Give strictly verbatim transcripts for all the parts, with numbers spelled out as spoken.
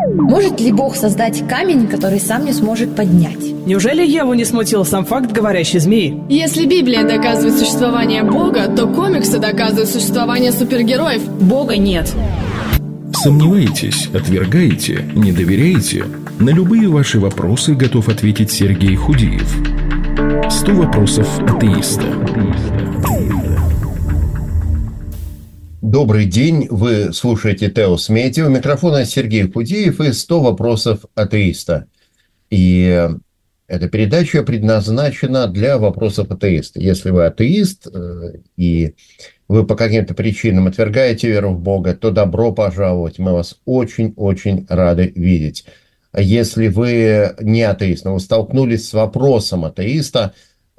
Может ли Бог создать камень, который сам не сможет поднять? Неужели Еву не смутил сам факт говорящей змеи? Если Библия доказывает существование Бога, то комиксы доказывают существование супергероев. Бога нет. Сомневаетесь, отвергаете, не доверяете? На любые ваши вопросы готов ответить Сергей Худиев. сто вопросов атеиста. Добрый день, вы слушаете Теос Медиа. У микрофона Сергей Худиев и сто вопросов атеиста. И эта передача предназначена для вопросов атеиста. Если вы атеист и вы по каким-то причинам отвергаете веру в Бога, то добро пожаловать. Мы вас очень-очень рады видеть. Если вы не атеист, но вы столкнулись с вопросом атеиста,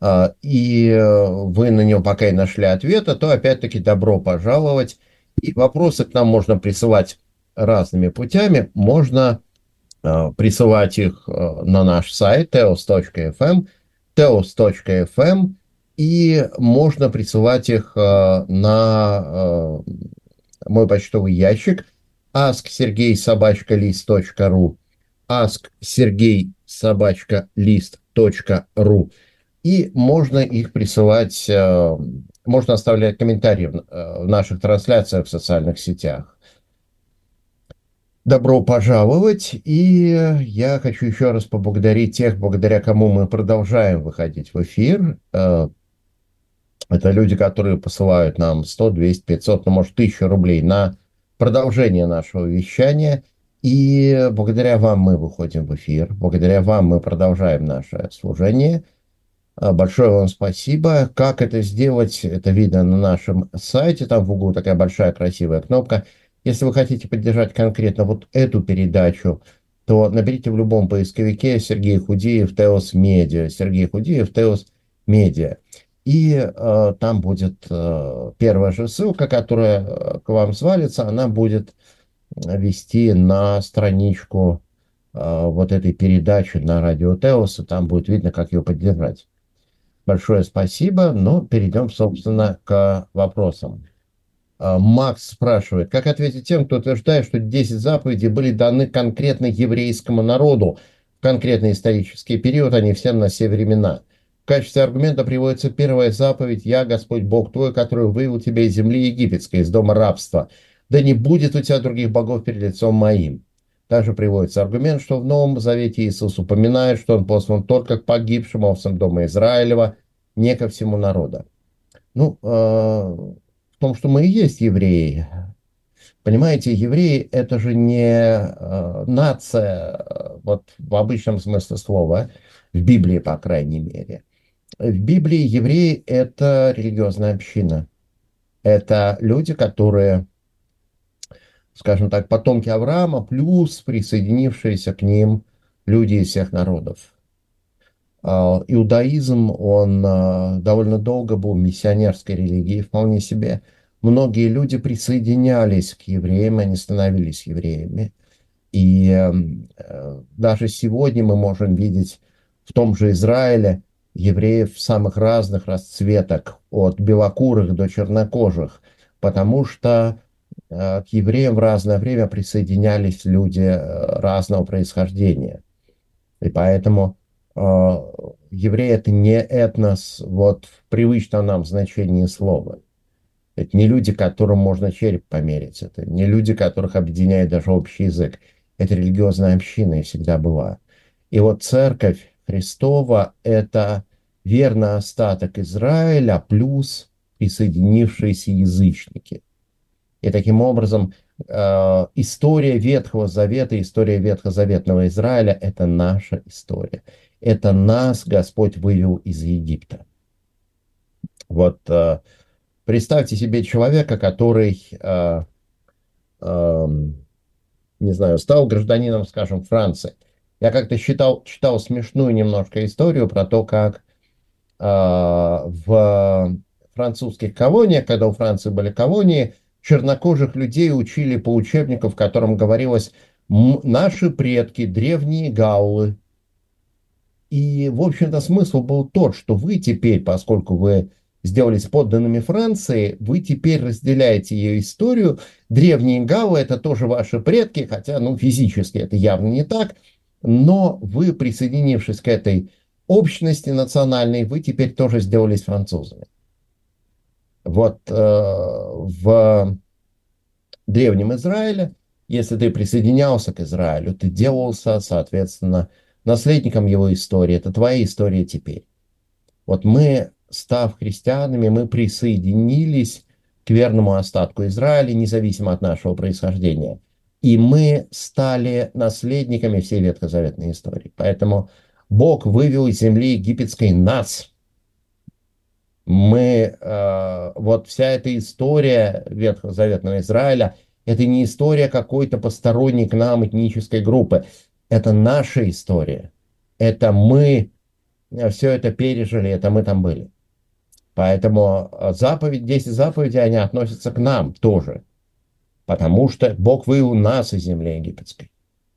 и вы на него пока и нашли ответа, то опять-таки добро пожаловать. И вопросы к нам можно присылать разными путями. Можно присылать их на наш сайт теос точка эф эм, теос точка эф эм, и можно присылать их на мой почтовый ящик ask sergey собака list точка ру, ask sergey собака list точка ру. И можно их присылать, можно оставлять комментарии в наших трансляциях в социальных сетях. Добро пожаловать, и я хочу еще раз поблагодарить тех, благодаря кому мы продолжаем выходить в эфир. Это люди, которые посылают нам сто, двести, пятьсот, ну, может, тысячу рублей на продолжение нашего вещания. И благодаря вам мы выходим в эфир, благодаря вам мы продолжаем наше служение. Большое вам спасибо. Как это сделать, это видно на нашем сайте. Там в углу такая большая красивая кнопка. Если вы хотите поддержать конкретно вот эту передачу, то наберите в любом поисковике Сергей Худиев Теос Медиа. Сергей Худиев Теос Медиа. И э, там будет э, первая же ссылка, которая к вам свалится. Она будет вести на страничку э, вот этой передачи на радио Теос. И там будет видно, как ее поддержать. Большое спасибо, но перейдем, собственно, к вопросам. Макс спрашивает, как ответить тем, кто утверждает, что десять заповедей были даны конкретно еврейскому народу в конкретный исторический период, а не всем на все времена. В качестве аргумента приводится первая заповедь «Я, Господь Бог твой, который вывел тебя из земли египетской, из дома рабства. Да не будет у тебя других богов перед лицом моим». Также приводится аргумент, что в Новом Завете Иисус упоминает, что он послан только к погибшим овцам дома Израилева, не ко всему народу. Ну, э, в том, что мы и есть евреи. Понимаете, евреи – это же не э, нация, вот в обычном смысле слова, в Библии, по крайней мере. В Библии евреи – это религиозная община. Это люди, которые, скажем так, потомки Авраама, плюс присоединившиеся к ним люди из всех народов. Иудаизм, он довольно долго был миссионерской религией, вполне себе. Многие люди присоединялись к евреям, они становились евреями. И даже сегодня мы можем видеть в том же Израиле евреев самых разных расцветок, от белокурых до чернокожих, потому что к евреям в разное время присоединялись люди разного происхождения. И поэтому э, евреи – это не этнос вот, в привычном нам значении слова. Это не люди, которым можно череп померить. Это не люди, которых объединяет даже общий язык. Это религиозная община и всегда была. И вот церковь Христова – это верный остаток Израиля плюс присоединившиеся язычники. И таким образом э, история Ветхого Завета, история Ветхозаветного Израиля – это наша история. Это нас Господь вывел из Египта. Вот э, представьте себе человека, который, э, э, не знаю, стал гражданином, скажем, Франции. Я как-то читал, читал смешную немножко историю про то, как э, в французских колониях, когда у Франции были колонии, чернокожих людей учили по учебнику, в котором говорилось «наши предки, древние гаулы». И, в общем-то, смысл был тот, что вы теперь, поскольку вы сделались подданными Франции, вы теперь разделяете ее историю. Древние галлы — это тоже ваши предки, хотя, ну, физически это явно не так, но вы, присоединившись к этой общности национальной, вы теперь тоже сделались французами. Вот э, в древнем Израиле, если ты присоединялся к Израилю, ты делался, соответственно, наследником его истории. Это твоя история теперь. Вот мы, став христианами, мы присоединились к верному остатку Израиля, независимо от нашего происхождения. И мы стали наследниками всей ветхозаветной истории. Поэтому Бог вывел из земли египетской нас. Мы, э, вот вся эта история ветхозаветного Израиля, это не история какой-то посторонней к нам этнической группы. Это наша история. Это мы все это пережили, это мы там были. Поэтому заповедь, десять заповедей, они относятся к нам тоже. Потому что Бог вывел нас из земли египетской.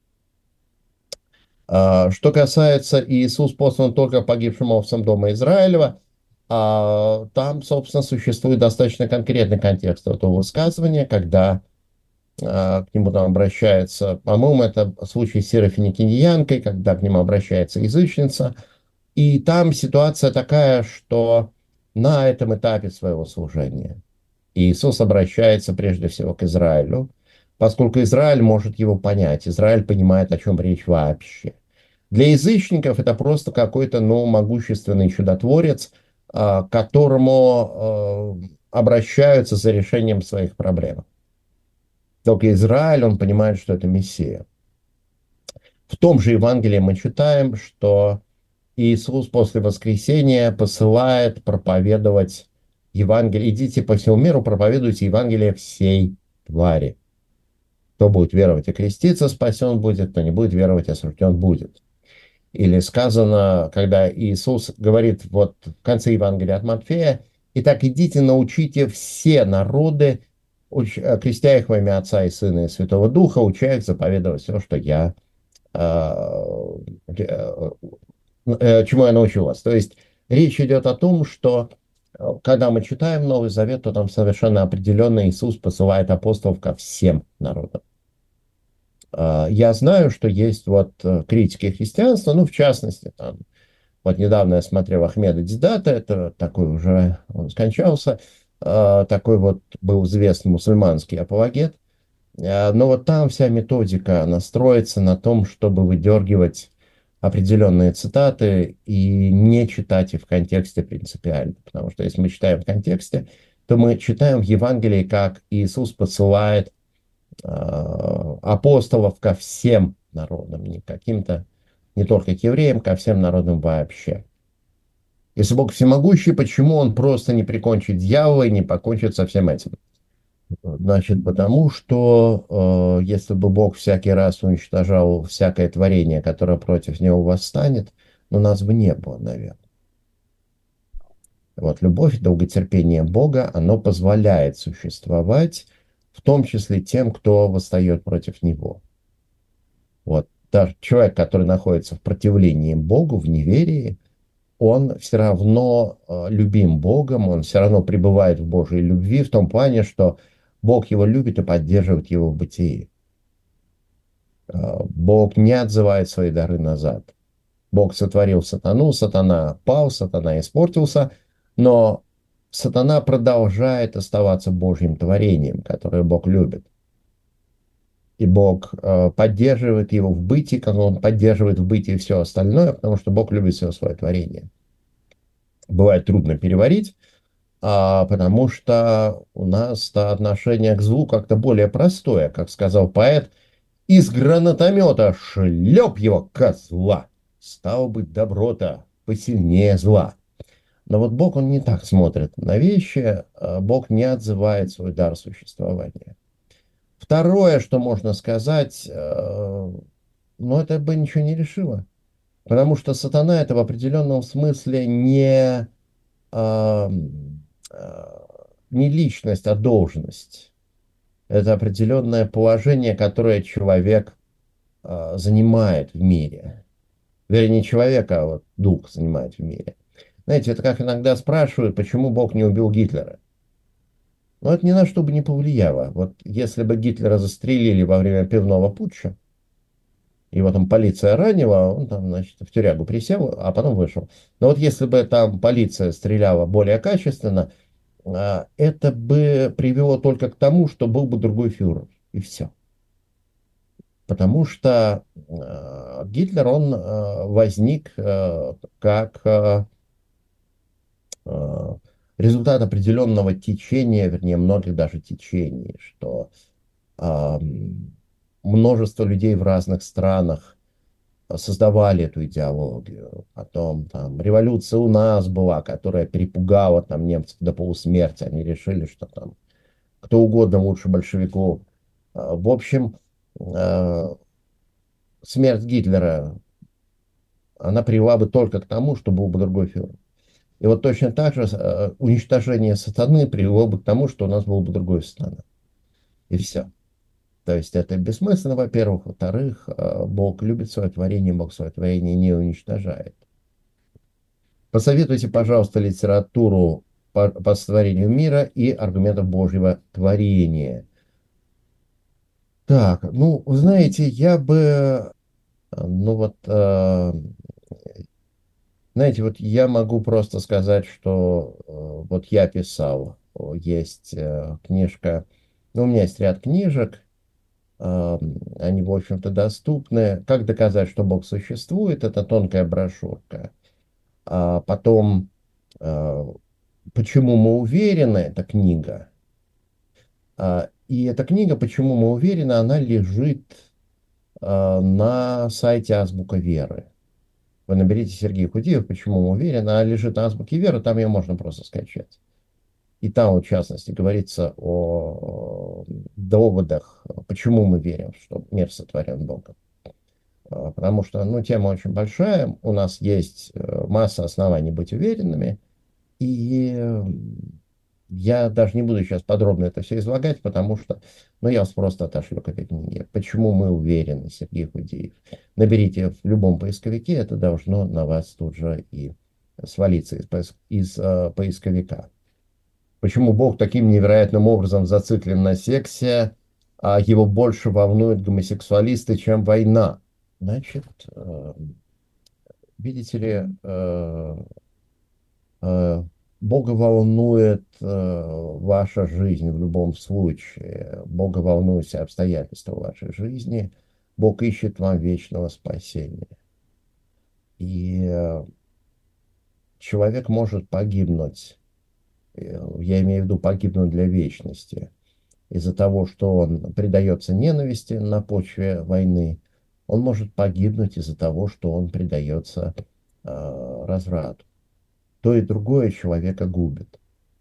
Что касается Иисус послан только погибшим овцам дома Израилева, там, собственно, существует достаточно конкретный контекст этого высказывания, когда к нему там обращается, по-моему, это случай с сирофиникиньянкой, когда к нему обращается язычница. И там ситуация такая, что на этом этапе своего служения Иисус обращается прежде всего к Израилю, поскольку Израиль может его понять, Израиль понимает, о чем речь вообще. Для язычников это просто какой-то, ну, могущественный чудотворец, к которому обращаются за решением своих проблем. Только Израиль, он понимает, что это Мессия. В том же Евангелии мы читаем, что Иисус после воскресения посылает проповедовать Евангелие. Идите по всему миру, проповедуйте Евангелие всей твари. Кто будет веровать и креститься, спасен будет, кто не будет веровать, осужден будет. Или сказано, когда Иисус говорит вот в конце Евангелия от Матфея: «Итак, идите, научите все народы, крестя их во имя Отца и Сына и Святого Духа, уча их заповедовать все, что я, чему я научу вас». То есть речь идет о том, что когда мы читаем Новый Завет, то там совершенно определенно Иисус посылает апостолов ко всем народам. Я знаю, что есть вот критики христианства, ну, в частности, там, вот недавно я смотрел Ахмеда Дидата, это такой уже, он скончался, такой вот был известный мусульманский апологет, но вот там вся методика, она строится на том, чтобы выдергивать определенные цитаты и не читать их в контексте принципиально, потому что если мы читаем в контексте, то мы читаем в Евангелии, как Иисус посылает апостолов ко всем народам, не каким-то, не только к евреям, ко всем народам вообще. Если Бог всемогущий, почему Он просто не прикончит дьявола и не покончит со всем этим? Значит, потому что э, если бы Бог всякий раз уничтожал всякое творение, которое против Него восстанет, ну, нас бы не было, наверное. Вот любовь, долготерпение Бога, оно позволяет существовать, в том числе тем, кто восстает против Него. Вот даже человек, который находится в противлении Богу, в неверии, он все равно э, любим Богом, он все равно пребывает в Божьей любви, в том плане, что Бог его любит и поддерживает его в бытии. Э, Бог не отзывает свои дары назад. Бог сотворил сатану, сатана пал, сатана испортился, но сатана продолжает оставаться Божьим творением, которое Бог любит. И Бог э, поддерживает его в бытии, как Он поддерживает в бытии все остальное, потому что Бог любит все свое творение. Бывает трудно переварить, а, потому что у нас отношение к злу как-то более простое. Как сказал поэт: «Из гранатомета шлеп его козла, стало быть, доброта посильнее зла». Но вот Бог, Он не так смотрит на вещи, Бог не отзывает свой дар существования. Второе, что можно сказать, ну, это бы ничего не решило. Потому что сатана — это в определенном смысле не, не личность, а должность. Это определенное положение, которое человек занимает в мире. Вернее, не человек, а вот дух занимает в мире. Знаете, это как иногда спрашивают, почему Бог не убил Гитлера. Но это ни на что бы не повлияло. Вот если бы Гитлера застрелили во время пивного путча, его там полиция ранила, он там, значит, в тюрягу присел, а потом вышел. Но вот если бы там полиция стреляла более качественно, а, это бы привело только к тому, что был бы другой фюрер. И все. Потому что э, Гитлер, он э, возник э, как э, э, результат определенного течения, вернее, многих даже течений, что э, множество людей в разных странах создавали эту идеологию. Потом там революция у нас была, которая перепугала там немцев до полусмерти. Они решили, что там кто угодно лучше большевиков. Э, В общем, э, смерть Гитлера, она привела бы только к тому, что был бы другой фюрер. И вот точно так же э, уничтожение сатаны привело бы к тому, что у нас был бы другой сатана. И все. То есть это бессмысленно, во-первых. Во-вторых, э, Бог любит свое творение, Бог свое творение не уничтожает. Посоветуйте, пожалуйста, литературу по, по сотворению мира и аргументов Божьего творения. Так, ну, вы знаете, я бы, э, ну вот, э, знаете, вот я могу просто сказать, что э, вот я писал, о, есть э, книжка, ну, у меня есть ряд книжек, э, они, в общем-то, доступны. «Как доказать, что Бог существует?» — это тонкая брошюрка. А потом э, «Почему мы уверены?» — это книга. А, и эта книга «Почему мы уверены?» она лежит э, на сайте Азбука Веры. Вы наберите Сергей Худеев, «Почему мы уверены?» она лежит на Азбуке Веры, там ее можно просто скачать. И там, в частности, говорится о доводах, почему мы верим, что мир сотворен Богом. Потому что, ну, тема очень большая, у нас есть масса оснований быть уверенными, и я даже не буду сейчас подробно это все излагать, потому что, ну, я вас просто отошлю к этой книге. «Почему мы уверены», Сергей Худеев. Наберите в любом поисковике, это должно на вас тут же и свалиться из, поиск... из э, поисковика. Почему Бог таким невероятным образом зациклен на сексе, а его больше волнуют гомосексуалисты, чем война? Значит, э, видите ли, э, э, Бога волнует э, ваша жизнь в любом случае. Бога волнуют все обстоятельства вашей жизни. Бог ищет вам вечного спасения. И э, человек может погибнуть, я имею в виду погибнуть для вечности, из-за того, что он предается ненависти на почве войны. Он может погибнуть из-за того, что он предается э, разврату. То и другое человека губит.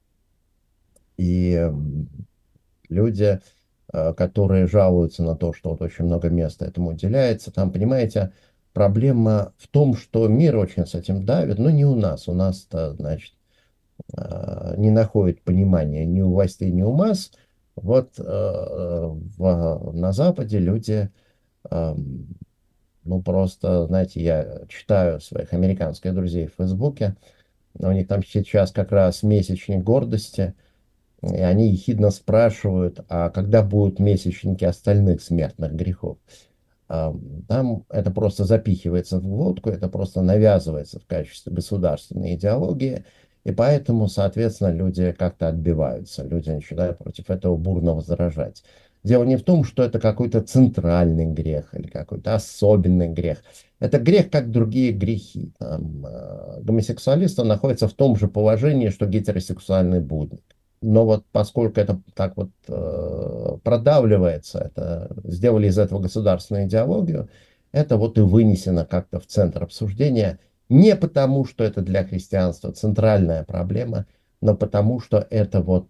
И э, люди, э, которые жалуются на то, что вот очень много места этому уделяется, там, понимаете, проблема в том, что мир очень с этим давит, но не у нас. У нас-то, значит, э, не находит понимания ни у властей, ни у масс. Вот э, в, на Западе люди... Э, Ну, просто, знаете, я читаю своих американских друзей в Фейсбуке, у них там сейчас как раз месячник гордости, и они ехидно спрашивают, а когда будут месячники остальных смертных грехов? Там это просто запихивается в глотку, это просто навязывается в качестве государственной идеологии, и поэтому, соответственно, люди как-то отбиваются, люди начинают против этого бурно возражать. Дело не в том, что это какой-то центральный грех или какой-то особенный грех. Это грех, как другие грехи. Там, э, гомосексуалист находится в том же положении, что гетеросексуальный блудник. Но вот поскольку это так вот э, продавливается, это, сделали из этого государственную идеологию, это вот и вынесено как-то в центр обсуждения. Не потому, что это для христианства центральная проблема, но потому, что это вот...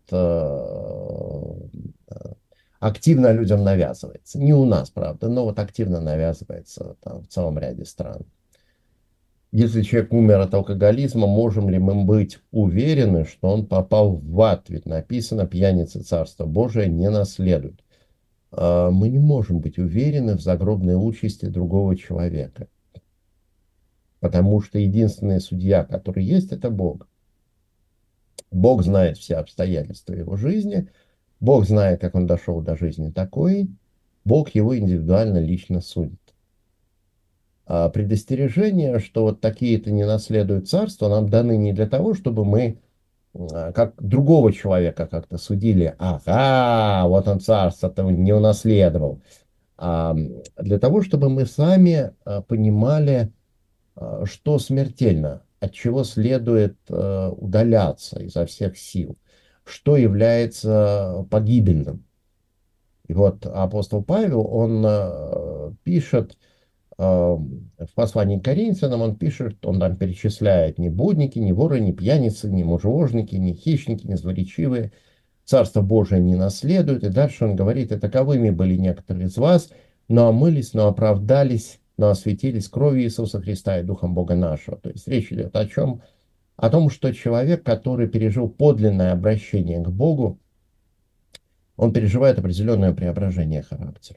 Э, активно людям навязывается. Не у нас, правда, но вот активно навязывается там, в целом ряде стран. Если человек умер от алкоголизма, можем ли мы быть уверены, что он попал в ад? Ведь написано, пьяница Царство Божие не наследует. А мы не можем быть уверены в загробной участи другого человека. потому что единственный судья, который есть, это Бог. Бог знает все обстоятельства его жизни, Бог знает, как он дошел до жизни такой, Бог его индивидуально лично судит. А предостережение, что вот такие-то не наследуют царство, нам даны не для того, чтобы мы как другого человека как-то судили, ага, вот он царство-то не унаследовал, а для того, чтобы мы сами понимали, что смертельно, от чего следует удаляться изо всех сил, что является погибельным. И вот апостол Павел, он пишет в послании к Коринфянам, он пишет, он там перечисляет: ни блудники, ни воры, ни пьяницы, ни мужеложники, ни хищники, ни злоречивые Царство Божие не наследуют. И дальше он говорит: и таковыми были некоторые из вас, но омылись, но оправдались, но осветились кровью Иисуса Христа и Духом Бога нашего. То есть речь идет о чем? О том, что человек, который пережил подлинное обращение к Богу, он переживает определенное преображение характера.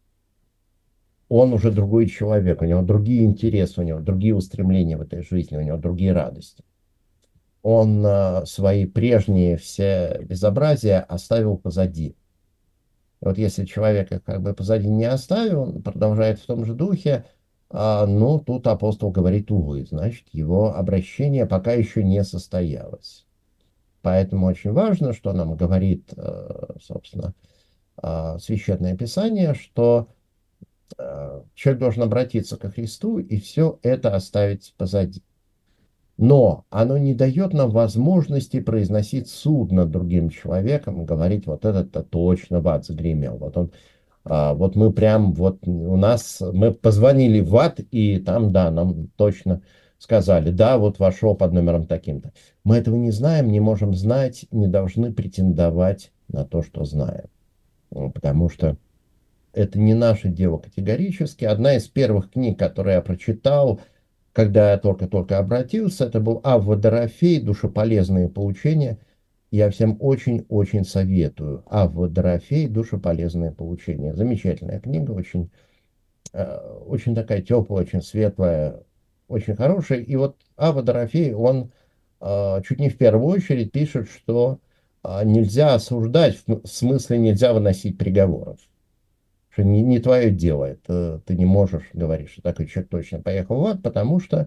Он уже другой человек, у него другие интересы, у него другие устремления в этой жизни, у него другие радости. Он э, свои прежние все безобразия оставил позади. И вот если человек их как бы позади не оставил, он продолжает в том же духе, э, ну, тут апостол говорит: увы, значит, его обращение пока еще не состоялось. Поэтому очень важно, что нам говорит, э, собственно, э, Священное Писание, что человек должен обратиться ко Христу и все это оставить позади. Но оно не дает нам возможности произносить суд над другим человеком, говорить: вот этот-то точно в ад загремел. Вот он, а, вот мы прям, вот у нас, мы позвонили в ад, и там, да, нам точно сказали: да, вот вошел под номером таким-то. Мы этого не знаем, не можем знать, не должны претендовать на то, что знаем. Потому что это не наше дело категорически. Одна из первых книг, которую я прочитал, когда я только-только обратился, это был Авва Дорофей «Душеполезные поучения». Я всем очень-очень советую. Авва Дорофей «Душеполезные поучения». Замечательная книга, очень, очень такая теплая, очень светлая, очень хорошая. И вот Авва Дорофей, он чуть не в первую очередь пишет, что нельзя осуждать, в смысле нельзя выносить приговоров. Что не, не твое дело, это ты не можешь говорить, что такой человек точно поехал в ад, потому что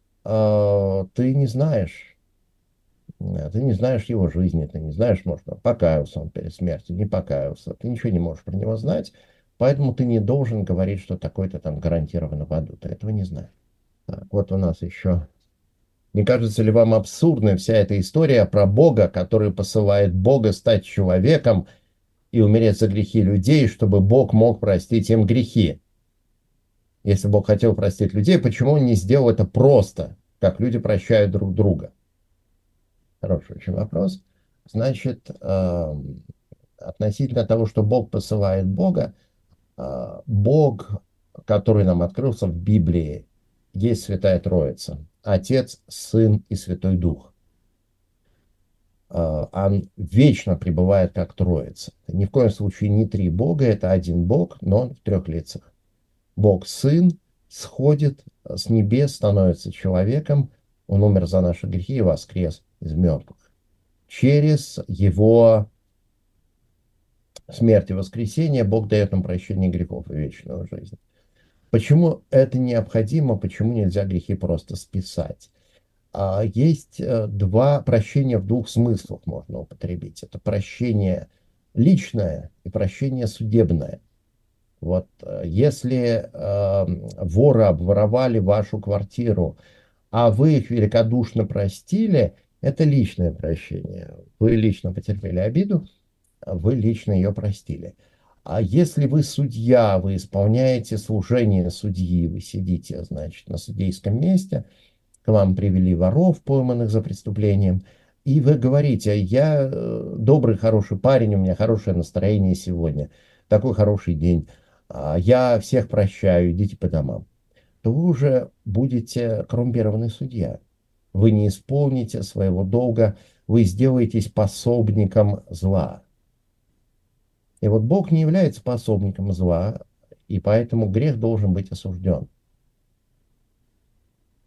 э, ты не знаешь, ты не знаешь его жизни, ты не знаешь, может, покаялся он перед смертью, не покаялся, ты ничего не можешь про него знать, поэтому ты не должен говорить, что такой-то там гарантированно в аду, ты этого не знаешь. Так, вот у нас еще. Не кажется ли вам абсурдной вся эта история про Бога, который посылает Бога стать человеком и умереть за грехи людей, чтобы Бог мог простить им грехи? Если Бог хотел простить людей, почему Он не сделал это просто, как люди прощают друг друга? Хороший очень вопрос. Значит, э, относительно того, что Бог посылает Бога, э, Бог, который нам открылся в Библии, есть Святая Троица. Отец, Сын и Святой Дух. Он вечно пребывает как Троица. Ни в коем случае не три Бога, это один Бог, но он в трех лицах. Бог Сын сходит с небес, становится человеком, он умер за наши грехи и воскрес из мертвых. Через его смерть и воскресение Бог дает нам прощение грехов и вечную жизнь. Почему это необходимо, почему нельзя грехи просто списать? Есть два прощения в двух смыслах можно употребить. Это прощение личное и прощение судебное. Вот если э, воры обворовали вашу квартиру, а вы их великодушно простили, это личное прощение. Вы лично потерпели обиду, вы лично ее простили. А если вы судья, вы исполняете служение судьи, вы сидите, значит, на судейском месте, к вам привели воров, пойманных за преступлением, и вы говорите: я добрый, хороший парень, у меня хорошее настроение сегодня, такой хороший день, я всех прощаю, идите по домам, то вы уже будете коррумпированный судья. Вы не исполните своего долга, вы сделаетесь пособником зла. И вот Бог не является пособником зла, и поэтому грех должен быть осужден.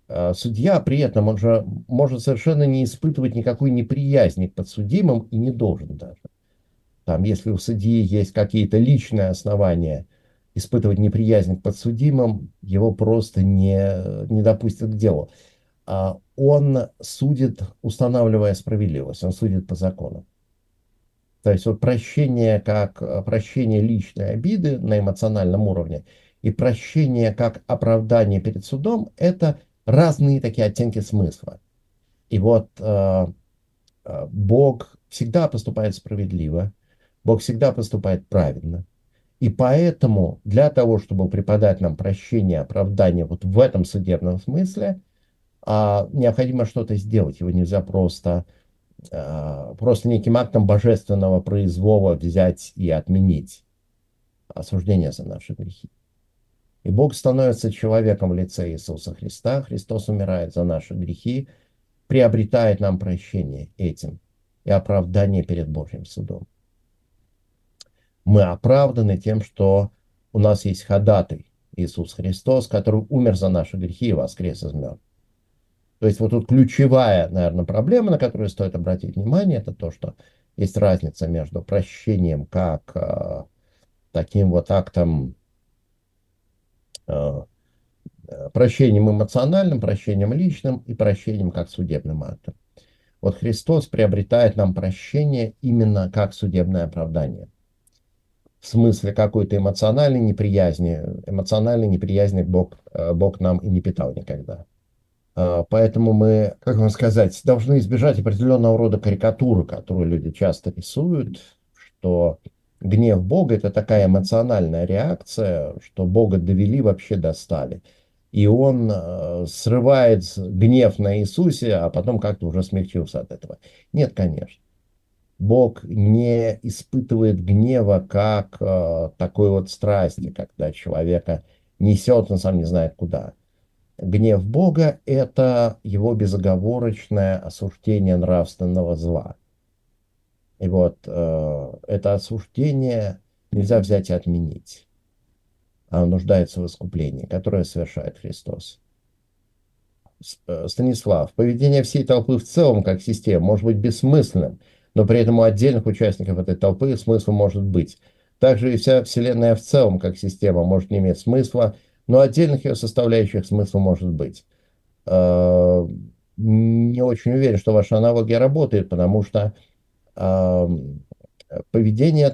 э, судья при этом, он же может совершенно не испытывать никакой неприязни к подсудимым и не должен даже. Там, если у судьи есть какие-то личные основания испытывать неприязнь к подсудимым, его просто не, не допустят к делу. А он судит, устанавливая справедливость, он судит по закону. То есть вот прощение как э, прощение личной обиды на эмоциональном уровне и прощение как оправдание перед судом — это разные такие оттенки смысла. И вот э, э, Бог всегда поступает справедливо, Бог всегда поступает правильно. И поэтому для того, чтобы преподать нам прощение, оправдание вот в этом судебном смысле, а, необходимо что-то сделать. Его нельзя просто, а, просто неким актом божественного произвола взять и отменить осуждение за наши грехи. И Бог становится человеком в лице Иисуса Христа. Христос умирает за наши грехи, приобретает нам прощение этим и оправдание перед Божьим судом. Мы оправданы тем, что у нас есть ходатай Иисус Христос, который умер за наши грехи и воскрес из мертвых. То есть вот тут ключевая, наверное, проблема, на которую стоит обратить внимание, это то, что есть разница между прощением как э, таким вот актом, э, прощением эмоциональным, прощением личным и прощением как судебным актом. Вот Христос приобретает нам прощение именно как судебное оправдание. В смысле какой-то эмоциональной неприязни. Эмоциональной неприязни Бог, Бог нам и не питал никогда. Поэтому мы, как вам сказать, должны избежать определенного рода карикатуры, которую люди часто рисуют, что гнев Бога — это такая эмоциональная реакция, что Бога довели, вообще достали. И он срывает гнев на Иисусе, а потом как-то уже смягчился от этого. Нет, конечно. Бог не испытывает гнева как э, такой вот страсти, когда человека несет, он сам не знает куда. Гнев Бога — это его безоговорочное осуждение нравственного зла. И вот э, это осуждение нельзя взять и отменить. Оно нуждается в искуплении, которое совершает Христос. Станислав, поведение всей толпы в целом, как система, может быть бессмысленным, но при этом у отдельных участников этой толпы смысл может быть. Также и вся Вселенная в целом, как система, может не иметь смысла, но у отдельных ее составляющих смысл может быть. Не очень уверен, что ваша аналогия работает, потому что поведение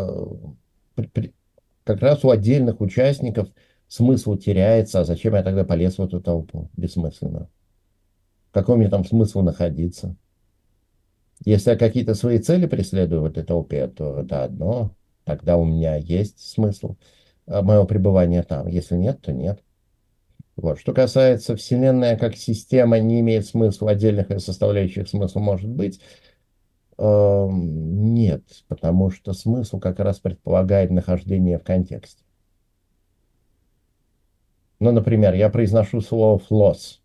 как раз у отдельных участников смысл теряется. А зачем я тогда полез в эту толпу? Бессмысленно. Какой мне там смысл находиться? Если я какие-то свои цели преследую в этой толпе, то это одно. Тогда у меня есть смысл моего пребывания там. Если нет, то нет. Вот. Что касается Вселенная как система не имеет смысла, отдельных ее составляющих смысл может быть, э, нет. Потому что смысл как раз предполагает нахождение в контексте. Ну, например, я произношу слово «флос»,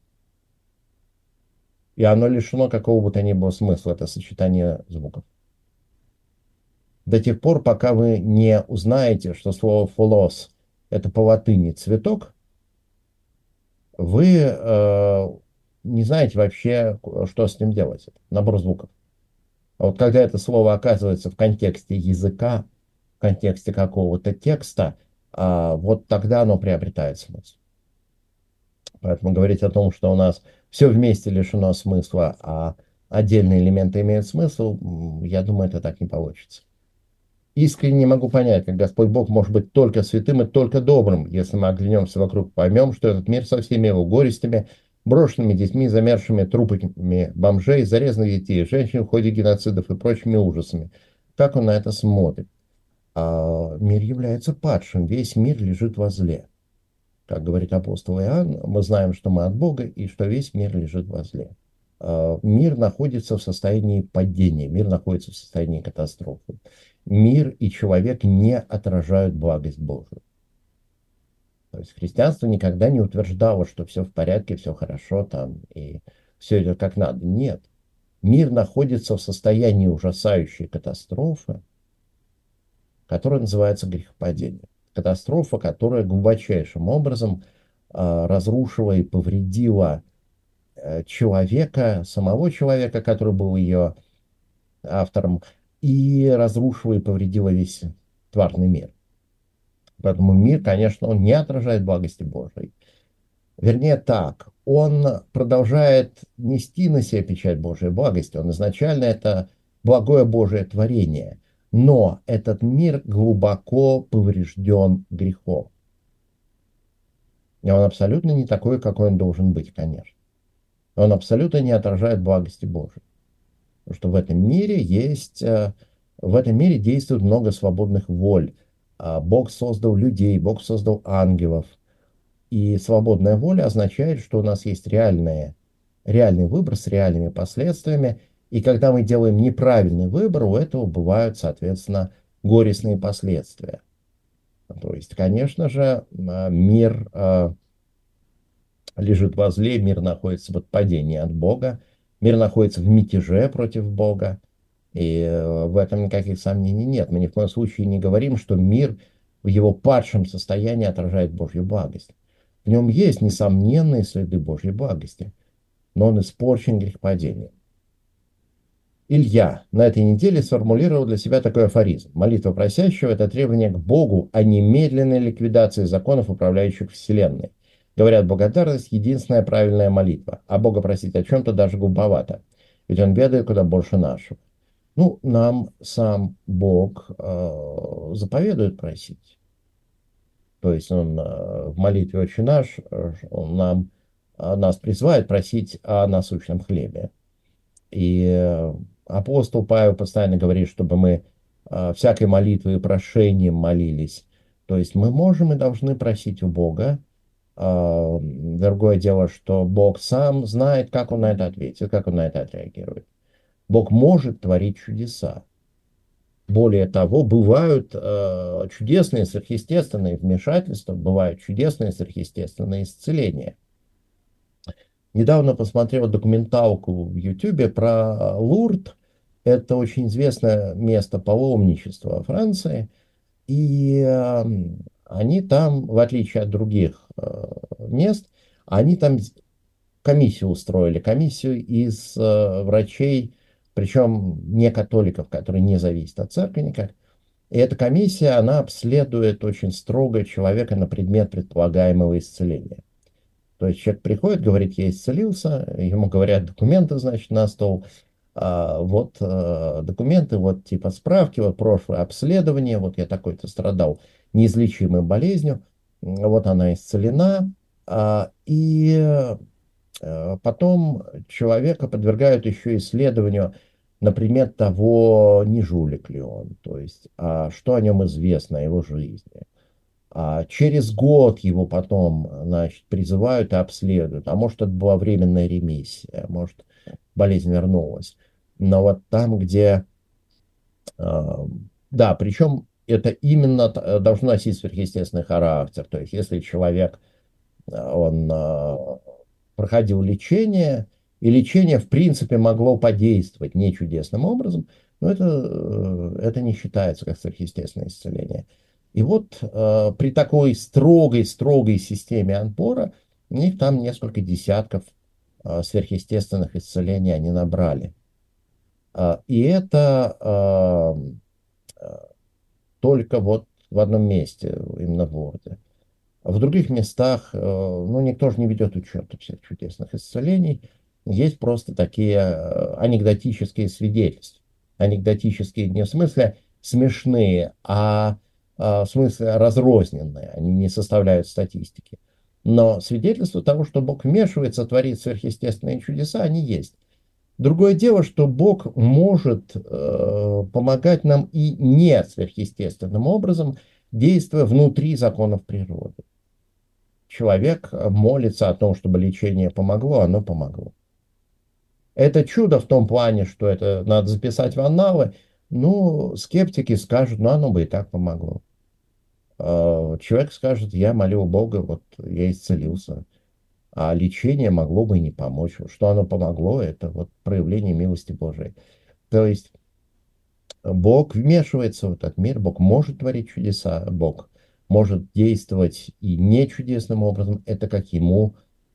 и оно лишено какого бы то ни было смысла, это сочетание звуков. До тех пор, пока вы не узнаете, что слово «флос» — это по латыни «цветок», вы э, не знаете вообще, что с ним делать. Набор звуков. А вот когда это слово оказывается в контексте языка, в контексте какого-то текста, э, вот тогда оно приобретает смысл. Поэтому говорить о том, что у нас все вместе лишено смысла, а отдельные элементы имеют смысл, я думаю, это так не получится. Искренне не могу понять, как Господь Бог может быть только святым и только добрым, если мы оглянемся вокруг, поймем, что этот мир со всеми его горестями, брошенными детьми, замерзшими трупами бомжей, зарезанных детей, женщин в ходе геноцидов и прочими ужасами. Как он на это смотрит? А мир является падшим, весь мир лежит во зле. Как говорит апостол Иоанн, мы знаем, что мы от Бога и что весь мир лежит во зле. Мир находится в состоянии падения, мир находится в состоянии катастрофы. Мир и человек не отражают благость Божию. То есть христианство никогда не утверждало, что все в порядке, все хорошо там и все идет как надо. Нет. Мир находится в состоянии ужасающей катастрофы, которая называется грехопадение. Катастрофа, которая глубочайшим образом э, разрушила и повредила э, человека, самого человека, который был ее автором, и разрушила и повредила весь тварный мир. Поэтому мир, конечно, он не отражает благости Божией. Вернее так, он продолжает нести на себе печать Божией благости. Он изначально это благое Божие творение. Но этот мир глубоко поврежден грехом. И он абсолютно не такой, какой он должен быть, конечно. Он абсолютно не отражает благости Божией. Потому что в этом мире есть, в этом мире действует много свободных воль. Бог создал людей, Бог создал ангелов. И свободная воля означает, что у нас есть реальные, реальный выбор с реальными последствиями. И когда мы делаем неправильный выбор, у этого бывают, соответственно, горестные последствия. То есть, конечно же, мир лежит во зле, мир находится в отпадении от Бога, мир находится в мятеже против Бога. И в этом никаких сомнений нет. Мы ни в коем случае не говорим, что мир в его падшем состоянии отражает Божью благость. В нем есть несомненные следы Божьей благости, но он испорчен грехопадением. Илья на этой неделе сформулировал для себя такой афоризм. Молитва просящего – это требование к Богу о немедленной ликвидации законов, управляющих Вселенной. Говорят, благодарность – единственная правильная молитва, а Бога просить о чем-то даже глуповато, ведь Он ведает куда больше нашего. Ну, нам сам Бог э, заповедует просить. То есть он в молитве «Отче наш», он нам, нас призывает просить о насущном хлебе. И апостол Павел постоянно говорит, чтобы мы всякой молитвой и прошением молились. То есть мы можем и должны просить у Бога. Другое дело, что Бог сам знает, как он на это ответит, как он на это отреагирует. Бог может творить чудеса. Более того, бывают э, чудесные сверхъестественные вмешательства, бывают чудесные сверхъестественные исцеления. Недавно посмотрел документалку в Ютубе про Лурд. Это очень известное место паломничества во Франции. И э, они там, в отличие от других э, мест, они там комиссию устроили. Комиссию из э, врачей, причем не католиков, которые не зависят от церкви никак. И эта комиссия, она обследует очень строго человека на предмет предполагаемого исцеления. То есть человек приходит, говорит, я исцелился, ему говорят документы, значит, на стол. А, вот а, документы, вот типа справки, вот прошлое обследование, вот я такой-то страдал неизлечимой болезнью, вот она исцелена. А, и потом человека подвергают еще исследованию на предмет того, не жулик ли он, то есть, а что о нем известно, о его жизни. А через год его потом, значит, призывают и обследуют, а может, это была временная ремиссия, может, болезнь вернулась. Но вот там, где... Да, причем это именно должно носить сверхъестественный характер, то есть, если человек, он... проходил лечение, и лечение, в принципе, могло подействовать не чудесным образом, но это, это не считается как сверхъестественное исцеление. И вот э, при такой строгой-строгой системе отбора у них там несколько десятков э, сверхъестественных исцелений они набрали. Э, и это э, э, только вот в одном месте, именно в Лурде. В других местах, ну, никто же не ведет учета всех чудесных исцелений. Есть просто такие анекдотические свидетельства. Анекдотические не в смысле смешные, а в смысле разрозненные. Они не составляют статистики. Но свидетельства того, что Бог вмешивается, творит сверхъестественные чудеса, они есть. Другое дело, что Бог может э, помогать нам и не сверхъестественным образом, действуя внутри законов природы. Человек молится о том, чтобы лечение помогло, оно помогло. Это чудо в том плане, что это надо записать в анналы. Ну, скептики скажут, ну, оно бы и так помогло. Человек скажет, я молил Бога, вот я исцелился. А лечение могло бы и не помочь. Что оно помогло, это вот проявление милости Божией. То есть Бог вмешивается в этот мир, Бог может творить чудеса, Бог может действовать и не чудесным образом, это как ему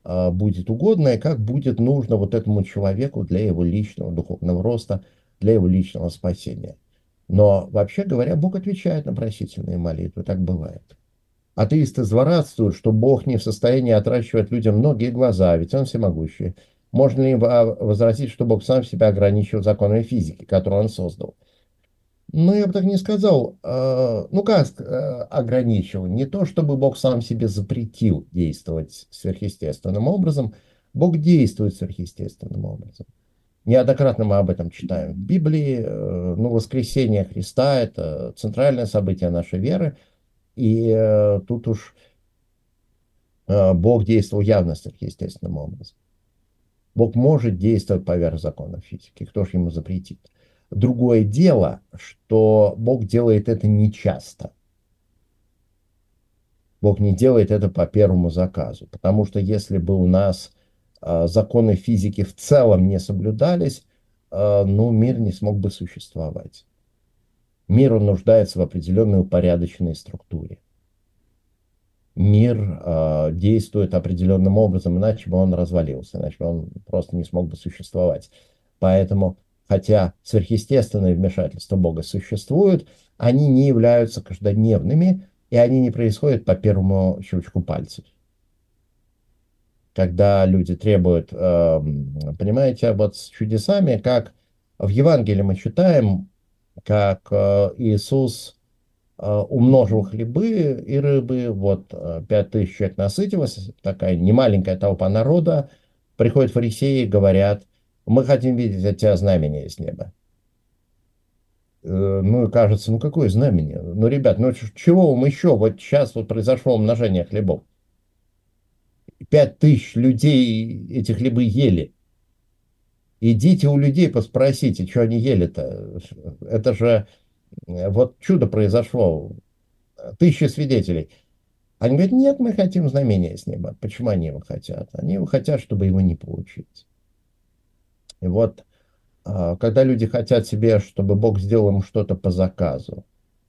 а, будет угодно и как будет нужно вот этому человеку для его личного духовного роста, для его личного спасения. Но, вообще говоря, Бог отвечает на просительные молитвы, так бывает. Атеисты злорадствуют, что Бог не в состоянии отращивать людям многие глаза, ведь Он всемогущий. Можно ли возразить, что Бог сам себя ограничил законами физики, которую Он создал? Ну, я бы так не сказал. Ну, как ограничил? Не то, чтобы Бог сам себе запретил действовать сверхъестественным образом. Бог действует сверхъестественным образом. Неоднократно мы об этом читаем в Библии. Ну, воскресение Христа – это центральное событие нашей веры. И э, тут уж э, Бог действовал явно сверхъестественным образом. Бог может действовать поверх законов физики. Кто же ему запретит? Другое дело, что Бог делает это нечасто. Бог не делает это по первому заказу. Потому что если бы у нас э, законы физики в целом не соблюдались, э, ну, мир не смог бы существовать. Мир, он нуждается в определенной упорядоченной структуре. Мир э, действует определенным образом, иначе бы он развалился, иначе бы он просто не смог бы существовать. Поэтому, хотя сверхъестественные вмешательства Бога существуют, они не являются каждодневными, и они не происходят по первому щелчку пальцев. Когда люди требуют, э, понимаете, вот с чудесами, как в Евангелии мы читаем, как э, Иисус умножил хлебы и рыбы, вот пять тысяч человек насытилось, такая немаленькая толпа народа, приходят фарисеи и говорят: мы хотим видеть от тебя знамение с неба. Ну и кажется, ну какое знамение? Ну, ребят, ну чего вам еще? Вот сейчас вот произошло умножение хлебов. Пять тысяч людей эти хлебы ели. Идите у людей поспросите, что они ели-то. Это же вот чудо произошло. Тысячи свидетелей. Они говорят: нет, мы хотим знамения с неба. Почему они его хотят? Они его хотят, чтобы его не получить. И вот, когда люди хотят себе, чтобы Бог сделал им что-то по заказу,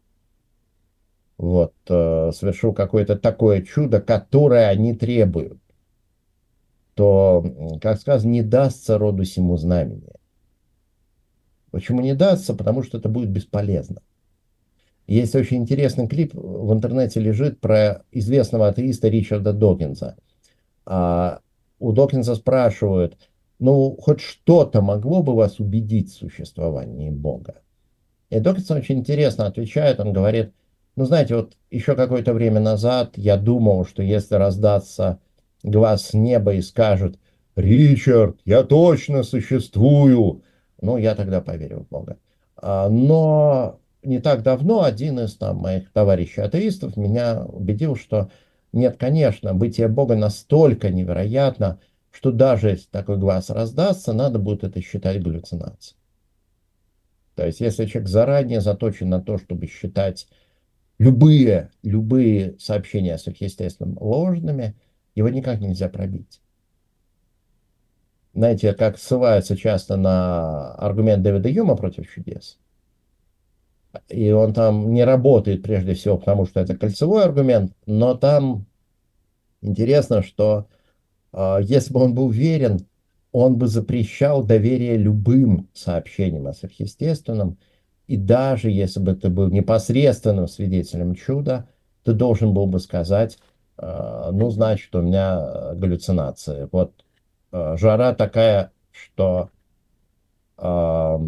вот, совершил какое-то такое чудо, которое они требуют, то, как сказано, не дастся роду сему знамение. Почему не дастся? Потому что это будет бесполезно. Есть очень интересный клип, в интернете лежит, про известного атеиста Ричарда Докинза. А у Докинза спрашивают: ну, хоть что-то могло бы вас убедить в существовании Бога? И Докинз очень интересно отвечает, он говорит: ну, знаете, вот еще какое-то время назад я думал, что если раздастся глаз с неба и скажет: Ричард, я точно существую, ну, я тогда поверил в Бога. А, но не так давно один из там, моих товарищей атеистов меня убедил, что нет, конечно, бытие Бога настолько невероятно, что даже если такой глаз раздастся, надо будет это считать галлюцинацией. То есть, если человек заранее заточен на то, чтобы считать любые, любые сообщения о сверхъестественном ложными, его никак нельзя пробить. Знаете, как ссылаются часто на аргумент Дэвида Юма против чудес. И он там не работает прежде всего, потому что это кольцевой аргумент, но там интересно, что э, если бы он был уверен, он бы запрещал доверие любым сообщениям о сверхъестественном, и даже если бы ты был непосредственным свидетелем чуда, ты должен был бы сказать: э, ну, значит, у меня галлюцинации. Вот э, жара такая, что э,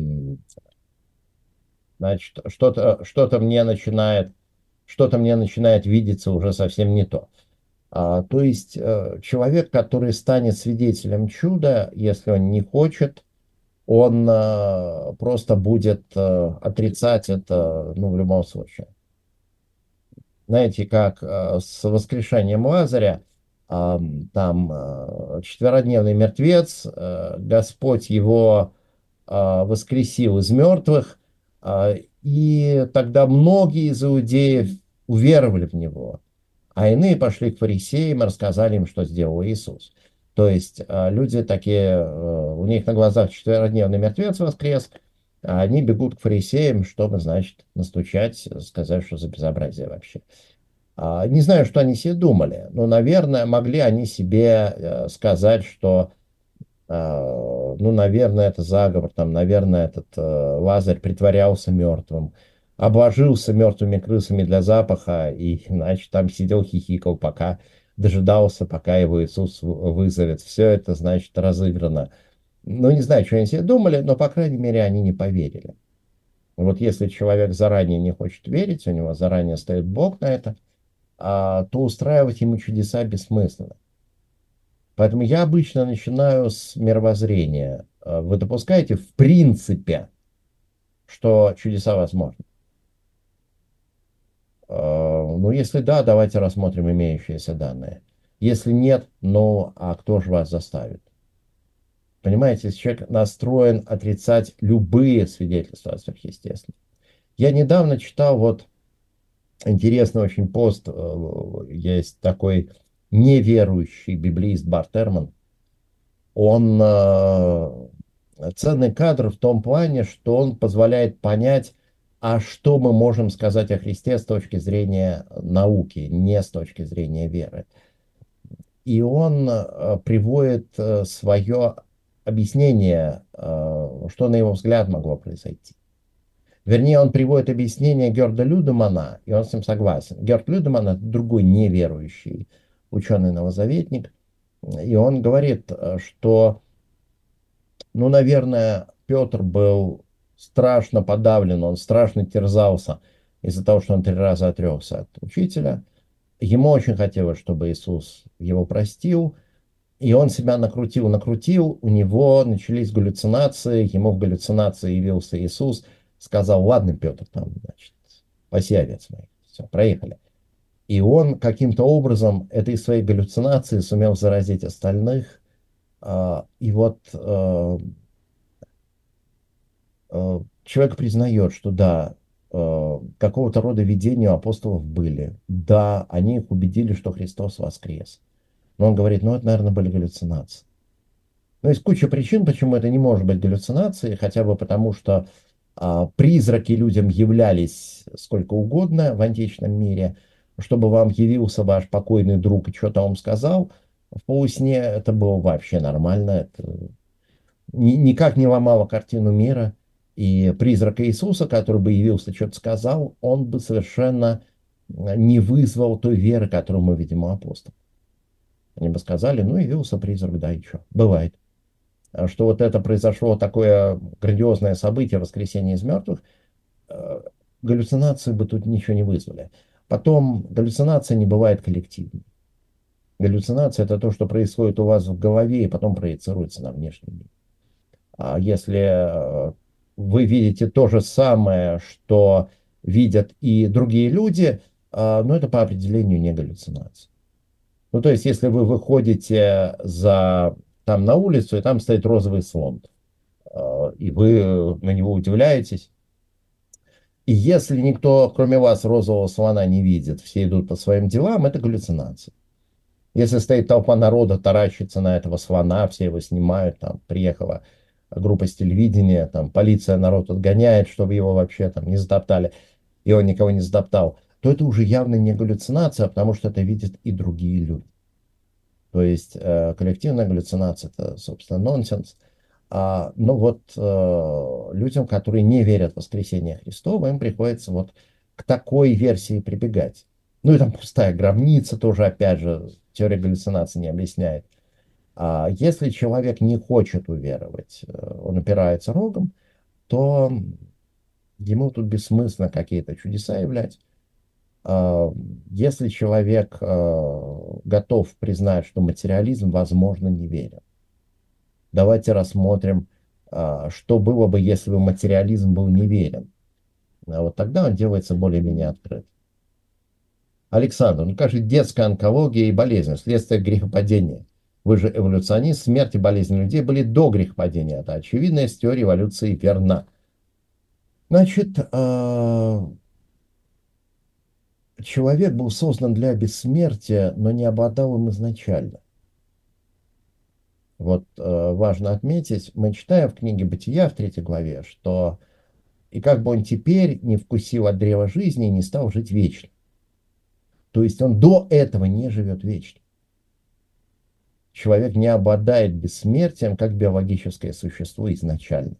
значит, что-то, что-то мне начинает, что-то мне начинает видеться уже совсем не то. А, то есть э, человек, который станет свидетелем чуда, если он не хочет, он э, просто будет э, отрицать это, ну, в любом случае. Знаете, как э, с воскрешением Лазаря, э, там э, четверодневный мертвец, э, Господь его э, воскресил из мертвых, э, и тогда многие из иудеев уверовали в него, а иные пошли к фарисеям и рассказали им, что сделал Иисус. То есть люди такие, у них на глазах четверодневный мертвец воскрес, а они бегут к фарисеям, чтобы, значит, настучать, сказать, что за безобразие вообще. А, Не знаю, что они себе думали, но, наверное, могли они себе э, сказать, что, э, ну, наверное, это заговор, там, наверное, этот э, Лазарь притворялся мертвым, обложился мертвыми крысами для запаха и, значит, там сидел, хихикал, пока дожидался, пока его Иисус в- вызовет. Все это, значит, разыграно. Ну, не знаю, что они себе думали, но, по крайней мере, они не поверили. Вот если человек заранее не хочет верить, у него заранее стоит Бог на это, а, то устраивать ему чудеса бессмысленно. Поэтому я обычно начинаю с мировоззрения. А, Вы допускаете в принципе, что чудеса возможны? А, Ну, если да, давайте рассмотрим имеющиеся данные. Если нет, ну, а кто же вас заставит? Понимаете, если человек настроен отрицать любые свидетельства о сверхъестественном. Я недавно читал вот интересный очень пост. э, Есть такой неверующий библеист Барт Эрман. Он э, ценный кадр в том плане, что он позволяет понять, а что мы можем сказать о Христе с точки зрения науки, не с точки зрения веры. И он э, приводит э, свое объяснение, э, что, на его взгляд, могло произойти. Вернее, он приводит объяснение Герда Людемана, и он с ним согласен. Герд Людеман — это другой неверующий ученый-новозаветник, и он говорит, э, что, ну, наверное, Петр был страшно подавлен, он страшно терзался из-за того, что он три раза отрекся от учителя. Ему очень хотелось, чтобы Иисус его простил, и он себя накрутил, накрутил, у него начались галлюцинации, ему в галлюцинации явился Иисус, сказал: ладно, Петр, там, значит, паси овец моих, все, проехали. И он каким-то образом этой своей галлюцинации сумел заразить остальных. А, И вот э, э, человек признает, что да, э, какого-то рода видения у апостолов были. Да, они их убедили, что Христос воскрес. Но он говорит, ну это, наверное, были галлюцинации. Но есть куча причин, почему это не может быть галлюцинацией, хотя бы потому, что а, призраки людям являлись сколько угодно в античном мире. Чтобы вам явился ваш покойный друг и что-то вам сказал в полусне, это было вообще нормально. Это ни- никак не ломало картину мира. И призрак Иисуса, который бы явился, что-то сказал, он бы совершенно а, не вызвал той веры, которую мы видим у апостолов. Они бы сказали, ну, явился призрак, да, и что? Бывает. А что вот это произошло, такое грандиозное событие, воскресение из мертвых, э, галлюцинации бы тут ничего не вызвали. Потом, галлюцинация не бывает коллективной. Галлюцинация — это то, что происходит у вас в голове и потом проецируется на внешний мир. А если э, вы видите то же самое, что видят и другие люди, э, ну, это по определению не галлюцинация. Ну, то есть, если вы выходите за, там на улицу, и там стоит розовый слон, э, и вы на него удивляетесь, и если никто, кроме вас, розового слона не видит, все идут по своим делам, это галлюцинация. Если стоит толпа народа, таращится на этого слона, все его снимают, там приехала группа с телевидения, там полиция народ отгоняет, чтобы его вообще там не затоптали, и он никого не затоптал, то это уже явно не галлюцинация, потому что это видят и другие люди. То есть э, коллективная галлюцинация — это, собственно, нонсенс. А, но вот э, людям, которые не верят в воскресение Христова, им приходится вот к такой версии прибегать. Ну и там пустая гробница тоже, опять же, теория галлюцинации не объясняет. А если человек не хочет уверовать, э, он упирается рогом, то ему тут бессмысленно какие-то чудеса являть. А, Если человек э, готов признать, что материализм, возможно, неверен, давайте рассмотрим, а, что было бы, если бы материализм был неверен. А вот тогда он делается более-менее открыт. Александр, ну как же детская онкология и болезнь, следствие грехопадения? Вы же эволюционист, смерть и болезни людей были до грехопадения. Это очевидно, из теории эволюции верна. Значит, э, человек был создан для бессмертия, но не обладал им изначально. Вот э, важно отметить, мы читаем в книге «Бытия» в третьей главе, что «и как бы он теперь не вкусил от древа жизни и не стал жить вечно». То есть он до этого не живет вечно. Человек не обладает бессмертием как биологическое существо изначально.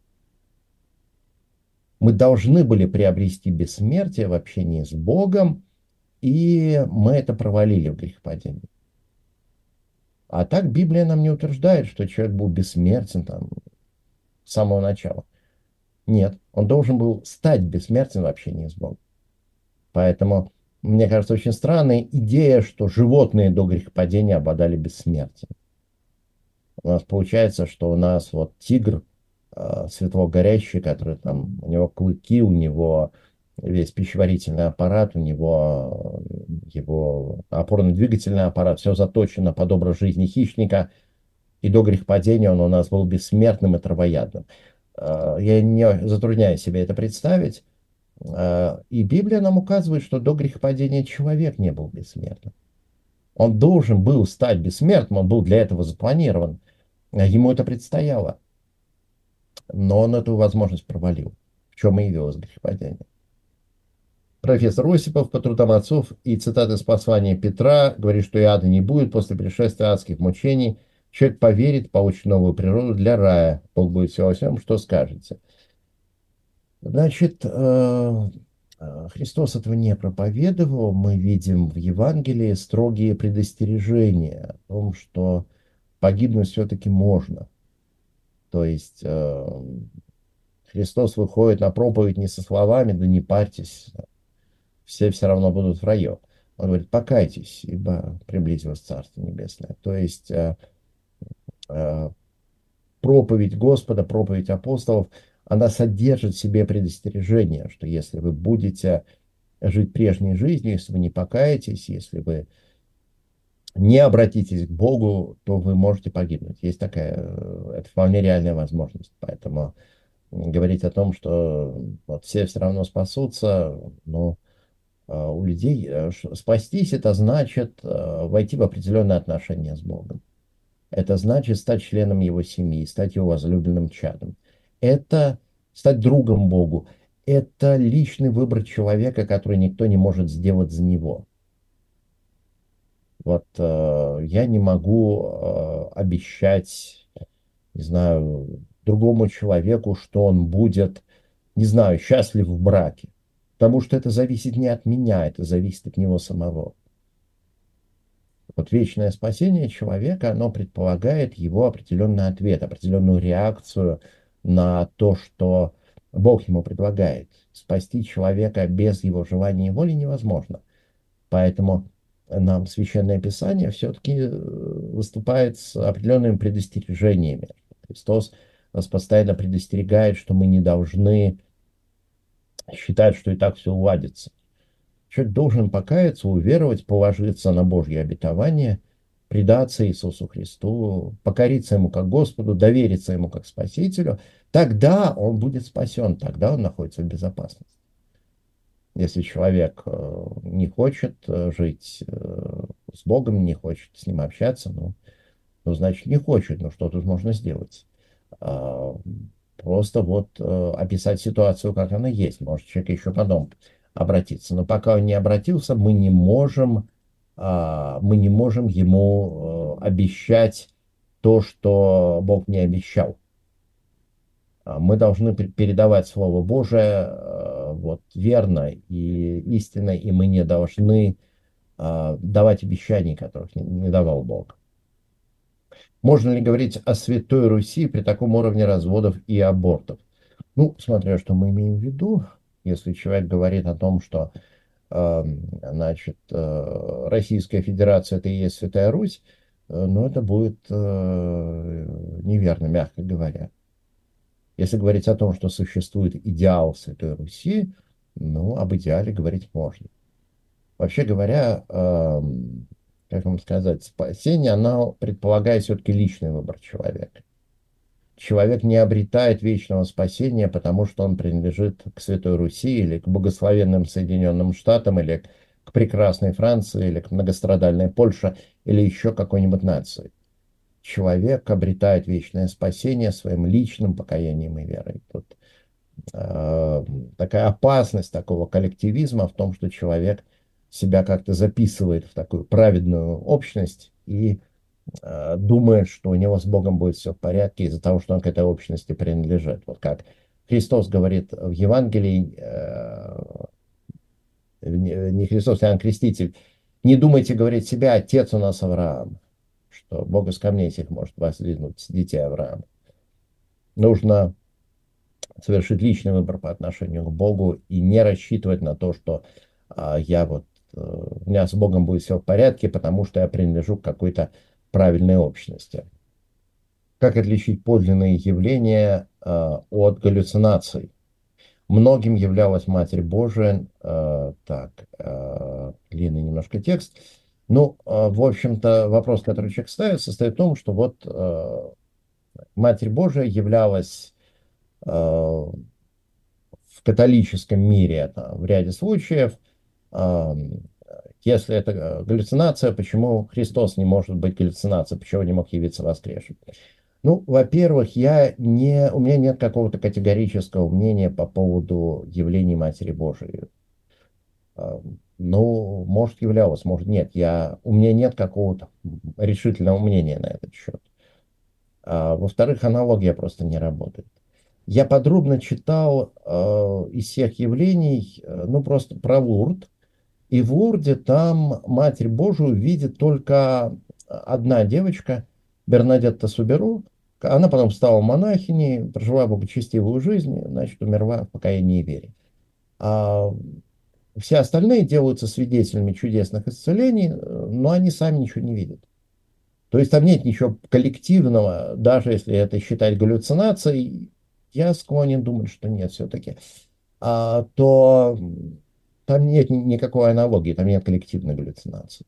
Мы должны были приобрести бессмертие в общении с Богом, и мы это провалили в грехопадении. А так Библия нам не утверждает, что человек был бессмертен там, с самого начала. Нет, он должен был стать бессмертен в общении с Богом. Поэтому, мне кажется, очень странная идея, что животные до грехопадения обладали бессмертием. У нас получается, что у нас вот тигр, э, светло-горящий, который там, у него клыки, у него весь пищеварительный аппарат, у него его опорно-двигательный аппарат, все заточено под образ жизни хищника, и до грехопадения он у нас был бессмертным и травоядным. Э, я не затрудняю себе это представить. Э, и Библия нам указывает, что до грехопадения человек не был бессмертным. Он должен был стать бессмертным, он был для этого запланирован. Ему это предстояло. Но он эту возможность провалил. В чем и явилось грехопадение. Профессор Осипов по трудам отцов и цитаты из послания Петра говорит, что и ада не будет после пришествия адских мучений. Человек поверит, получит новую природу для рая. Бог будет все во всем, что скажете. Значит, Христос этого не проповедовал. Мы видим в Евангелии строгие предостережения о том, что погибнуть все-таки можно. То есть Христос выходит на проповедь не со словами: да не парьтесь, все все равно будут в раю. Он говорит: покайтесь, ибо приблизилось Царство Небесное. То есть проповедь Господа, проповедь апостолов, она содержит в себе предостережение, что если вы будете жить прежней жизнью, если вы не покаетесь, если вы не обратитесь к Богу, то вы можете погибнуть. Есть такая, это вполне реальная возможность. Поэтому говорить о том, что вот все все равно спасутся, но у людей спастись — это значит войти в определенные отношения с Богом. Это значит стать членом Его семьи, стать Его возлюбленным чадом. Это стать другом Богу. Это личный выбор человека, который никто не может сделать за него. Вот э, я не могу э, обещать, не знаю, другому человеку, что он будет, не знаю, счастлив в браке. Потому что это зависит не от меня, это зависит от него самого. Вот вечное спасение человека, оно предполагает его определенный ответ, определенную реакцию на то, что Бог ему предлагает. Спасти человека без его желания и воли невозможно. Поэтому нам Священное Писание все-таки выступает с определенными предостережениями. Христос нас постоянно предостерегает, что мы не должны считать, что и так все уладится. Человек должен покаяться, уверовать, положиться на Божье обетование, предаться Иисусу Христу, покориться Ему как Господу, довериться Ему как Спасителю. Тогда он будет спасен, тогда он находится в безопасности. Если человек не хочет жить с Богом, не хочет с Ним общаться, ну, ну значит, не хочет, но что тут можно сделать? Просто вот описать ситуацию, как она есть. Может, человек еще потом обратиться. Но пока он не обратился, мы не можем, мы не можем ему обещать то, что Бог не обещал. Мы должны передавать Слово Божие вот, верно и истинно, и мы не должны давать обещаний, которых не давал Бог. Можно ли говорить о Святой Руси при таком уровне разводов и абортов? Ну, смотря что мы имеем в виду. Если человек говорит о том, что э, значит, э, Российская Федерация — это и есть Святая Русь, э, ну, это будет э, неверно, мягко говоря. Если говорить о том, что существует идеал Святой Руси, ну, об идеале говорить можно. Вообще говоря, э, как вам сказать, спасение, оно предполагает все-таки личный выбор человека. Человек не обретает вечного спасения, потому что он принадлежит к Святой Руси или к благословенным Соединенным Штатам, или к прекрасной Франции, или к многострадальной Польше, или еще какой-нибудь нации. Человек обретает вечное спасение своим личным покаянием и верой. Тут э, такая опасность такого коллективизма в том, что человек себя как-то записывает в такую праведную общность и э, думает, что у него с Богом будет все в порядке из-за того, что он к этой общности принадлежит. Вот как Христос говорит в Евангелии, э, не Христос, а Иоанн Креститель, не думайте говорить себя, отец у нас Авраам, что Бог из камней сих может воздвигнуть детей Авраама. Нужно совершить личный выбор по отношению к Богу и не рассчитывать на то, что а, я вот, а, у меня с Богом будет все в порядке, потому что я принадлежу к какой-то правильной общности. Как отличить подлинные явления а, от галлюцинаций? Многим являлась Матерь Божия. А, так, а, длинный немножко текст. Ну, а, в общем-то, вопрос, который человек ставит, состоит в том, что вот а, Матерь Божия являлась в католическом мире там, в ряде случаев. Если это галлюцинация, почему Христос не может быть галлюцинацией, почему не мог явиться воскресшим? Ну, во-первых, я не, у меня нет какого-то категорического мнения по поводу явлений Матери Божией. Ну, может, являлась, может, нет. Я, у меня нет какого-то решительного мнения на этот счет. А, во-вторых, аналогия просто не работает. Я подробно читал э, из всех явлений, э, ну, просто про Лурд. И в Лурде там Матерь Божию видит только одна девочка, Бернадетта Суберу. Она потом стала монахиней, прожила благочестивую жизнь, значит, умерла в покаянии и вере. А все остальные делаются свидетелями чудесных исцелений, но они сами ничего не видят. То есть там нет ничего коллективного, даже если это считать галлюцинацией. Я склонен думать, что нет все-таки. А, то там нет никакой аналогии, там нет коллективной галлюцинации.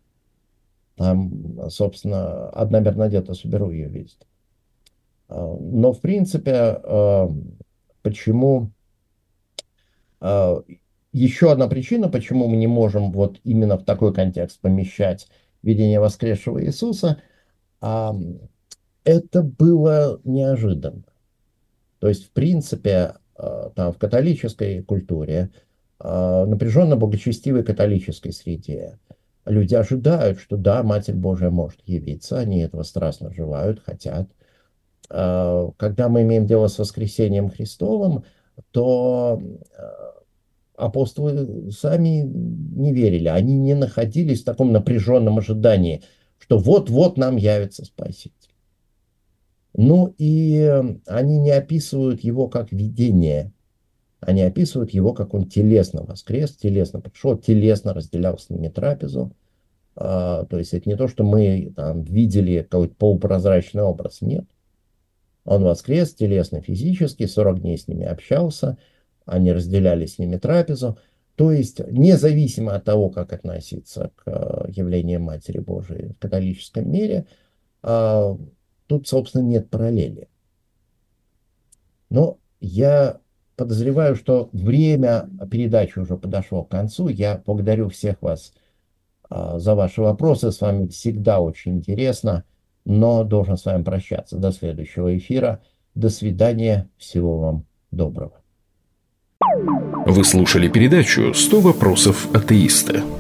Там, собственно, одна Бернадетта Суберу ее видит. А, но, в принципе, а, почему... А, еще одна причина, почему мы не можем вот именно в такой контекст помещать видение воскресшего Иисуса, а, это было неожиданно. То есть, в принципе, там, в католической культуре, напряженно благочестивой католической среде, люди ожидают, что да, Матерь Божия может явиться, они этого страстно желают, хотят. Когда мы имеем дело с воскресением Христовым, то апостолы сами не верили, они не находились в таком напряженном ожидании, что вот-вот нам явится Спаситель. Ну и они не описывают его как видение, они описывают его, как он телесно воскрес, телесно пришел, телесно разделял с ними трапезу. А, то есть это не то, что мы там видели какой-то полупрозрачный образ, нет. Он воскрес телесно, физически, сорок дней с ними общался, они разделяли с ними трапезу. То есть независимо от того, как относиться к явлению Матери Божией в католическом мире, а, тут, собственно, нет параллели. Но я подозреваю, что время передачи уже подошло к концу. Я благодарю всех вас а, за ваши вопросы. С вами всегда очень интересно, но должен с вами прощаться. До следующего эфира. До свидания. Всего вам доброго. Вы слушали передачу «сто вопросов атеиста».